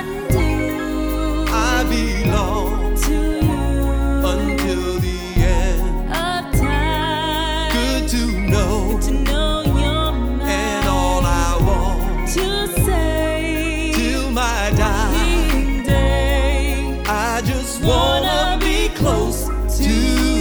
I belong to you until the end. of time. Good to know, To know you're mine. and all I want To say till my dying day. I just wanna be close to